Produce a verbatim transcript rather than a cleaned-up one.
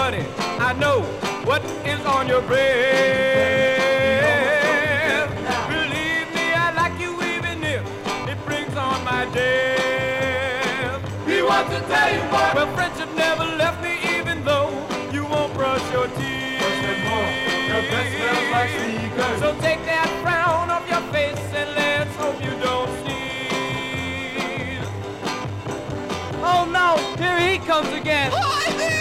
honey, I know what is on your breath. Believe me, I like you even if it brings on my death. He wants to tell you what? Well, friendship never left me, even though you won't brush your teeth. Your breath smells like sneakers. So take that frown off your face and let's hope you don't sneeze. Oh no, here he comes again. Oh, I